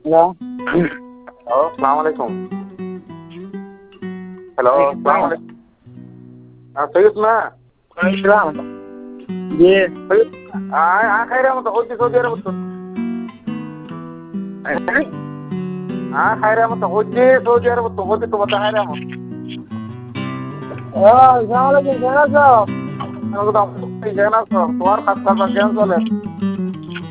Hello. Hello, সালাম আলাইকুম। Hello, সালাম আলাইকুম। সৈয়দ না? ওয়ালাইকুম জি। সৈয়দ খাইরা মতো হচ্ছে সৌদি আরব তো। খাইরা মতো হচ্ছে সৌদি আরব তো হচ্ছে তো বলতে খাইরা মতো। আসসালামু আলাইকুম, কেমন আছো? কেন আছো? তোমার কাজ কারবার কেমন চলে?